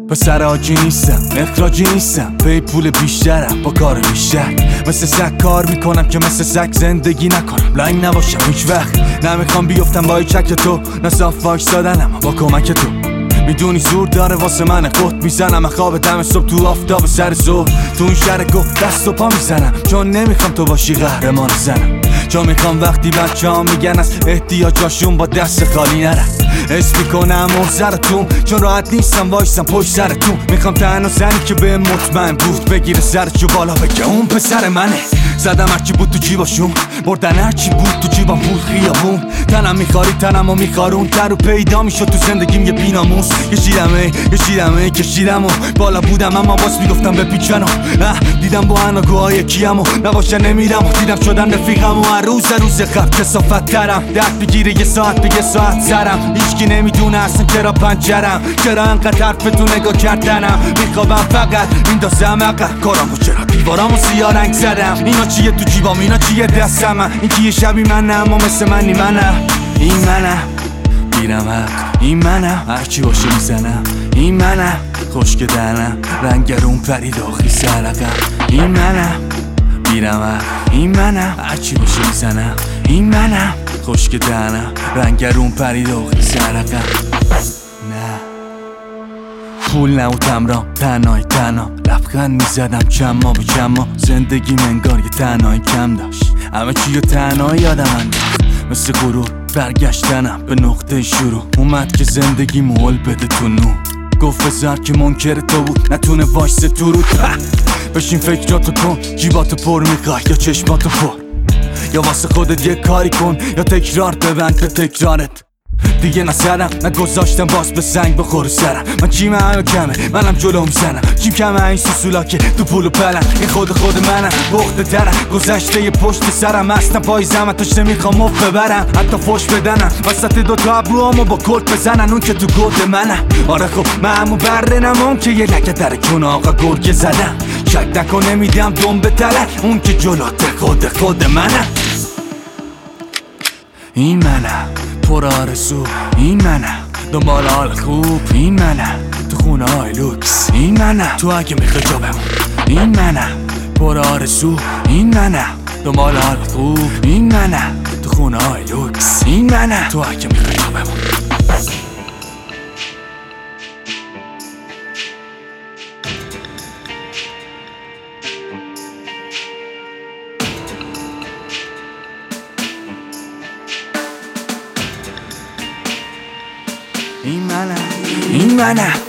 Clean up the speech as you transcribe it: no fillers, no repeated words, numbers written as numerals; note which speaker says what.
Speaker 1: پسر آجی نیستم، اخراجی نیستم، پی پول بیشترم با کار بیشتر. مثل سگ کار میکنم که مثل سگ زندگی نکنم، لنگ نباشم هیچ وقت. نمیخوام بیفتم با چک تو، نه صاف وایسادنم با کمک تو. میدونی زور داره واسه من قط میزنم، خواب دم صبح تو آفتاب سر ظهر. تو این شهر گفت دست و پا میزنم، چون نمیخوام تو باشی قهرمان زنم. چون میخوام وقتی بچه ها میگن از احتیاجاشون با دست خالی نرم. حس میکنم محضرتون، چون راحت نیستم وایسم پشت سرتون. میخوام تنها زنی که به مطمئن بود بگیره سرشو بالا بگه اون پسر منه. زدم هرچی بود تو جیباشون، بردن هرچی بود تو جیبم پول خیابون. تنم میخاری تنمو میخارون، تر و پیدا میشد تو زندگیم یه بیناموس. کشیدم و بالا بودم اما باز میگفتم بپیچن و دیدم با اناگوهای کیم و نباشه نمیرم و دیدم شدن رفیقم و هر روز خب کسافت ترم. درد بگیره یه ساعت به یه ساعت سرم. هیچکی نمیدونه اصلا چرا پنجرم، چرا انقدر حرف تو نگاه کردنم. میخوابم فقط میندازم عقب کارامو، چرا دیوارامو سیاه رنگ زدم. اینا چیه تو جیبام، اینا چیه دستم، این که یه شبی منم اما مثل منی منم. این منم میرم حق، این منم هرچی باشه میزنم. این منم خشک دهنم، رنگرون پرید آخری سرقم. این منم میرم حق، این منم هرچی باشه میزنم. این منم خشک دهنم، رنگرون پرید آخری سرقم. نه پول نه و تمرام، تنهای تنها لبخند میزدم چما به چما. زندگی منگار یه تنهایی کم داشت، همه چی رو تنهایی یادم انداخت. مثل غرور برگشتنم به نقطه شروع، اومد که زندگی مول بده تو نور. گفت بذار که منکر تو بود نتونه وایسه تو رو. بشین فکراتو کن، جیباتو پر میخوای یا چشماتو پر، یا واسه خودت یه کاری کن یا تکرار ببند به تکرارت. دیگه نزدم نگذاشتم باز به سنگ بخوره سرم. من چیم همه کمه منم جلو میزنم، چیم کمه این سوسولا که تو پول و پلن. این خود منم بخته ترم، گذشته یه پشت سرم هستم پای زمتش نمیخوام مف ببرم. حتی فوش بدنم وسط دوتا ابروامو با کلت بزنن، اون که تو گود منم. آره خب من همو بره نمون که یه لکه در کن آقا گرگه زدم. شک نکن نمیدم دم به تلک، اون که جلوت خود منم. این منم پر آرزو، این منم دنبال حال خوب، این منم تو خونه های لوکس، این منم تو اگه میخوای جا بمون. این منم پر آرزو، این منم دنبال حال خوب، این منم تو خونه های لوکس، این منم تو اگه میخوای جا بمون. این منم